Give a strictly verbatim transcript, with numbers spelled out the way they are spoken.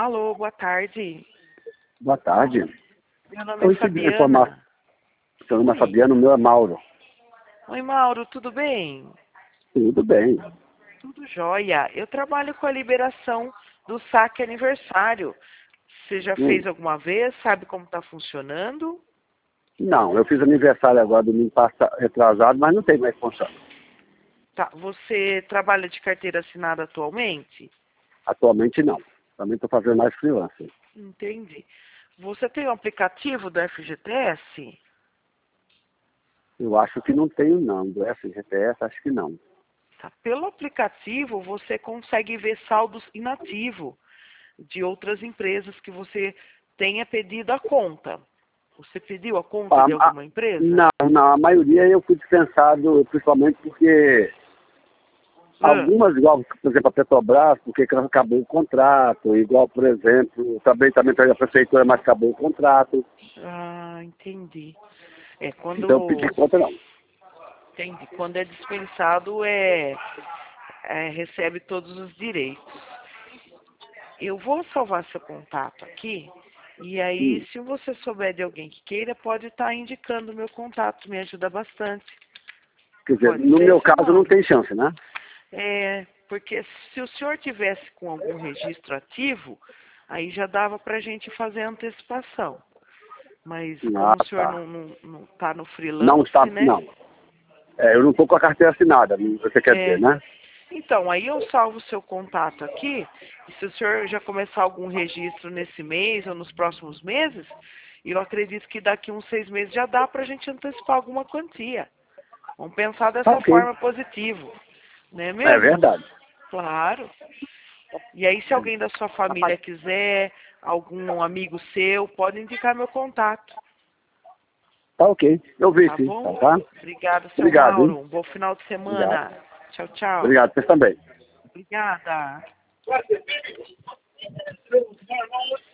Alô, boa tarde. Boa tarde. Meu nome Eu é recebi Fabiana. informação. Seu nome é Fabiano, o meu é Mauro. Oi, Mauro, tudo bem? Tudo bem. Tudo jóia. Eu trabalho com a liberação do saque aniversário. Você já Hum. fez alguma vez? Sabe como está funcionando? Não, eu fiz aniversário agora domingo passado, retrasado, mas não tem mais funciona. Tá. Você trabalha de carteira assinada atualmente? Atualmente não. Também estou fazendo mais freelance. Entendi. Você tem o aplicativo do F G T S? Eu acho que não tenho não. Do F G T S, acho que não. Tá. Pelo aplicativo, você consegue ver saldos inativos de outras empresas que você tenha pedido a conta. Você pediu a conta Ah, de ah, alguma empresa? não, não. A maioria eu fui dispensado, principalmente porque Ah, algumas, igual, por exemplo, a Petrobras, porque acabou o contrato. Igual, por exemplo, também, também a prefeitura, mas acabou o contrato. ah, entendi. É, Então eu quando, pedi conta não. entendi. Quando é dispensado, é, é, recebe todos os direitos. Eu vou salvar seu contato aqui. E aí, Hum. se você souber de alguém que queira, pode estar indicando o meu contato. Me ajuda bastante. Quer dizer, Pode no ser, meu seu caso não Mauro? tem chance, né? É, porque se o senhor tivesse com algum registro ativo, aí já dava para a gente fazer a antecipação. Mas Ah, como o senhor tá. não está não, não tá no Não está, freelance, né? não. É, eu não estou com a carteira assinada, você quer dizer, É, né? então, aí eu salvo o seu contato aqui, e se o senhor já começar algum registro nesse mês ou nos próximos meses, eu acredito que daqui uns seis meses já dá para a gente antecipar alguma quantia. Vamos pensar Tá dessa ok. forma positivo, não é É mesmo? verdade. Claro. E aí, se alguém da sua família quiser, algum amigo seu, pode indicar meu contato, Tá ok. Eu vi tá sim, bom? tá? tá? Obrigada, seu Obrigado, hein? Mauro. Um bom final de Obrigado. semana. Tchau, tchau. Obrigado, vocês também. Obrigada.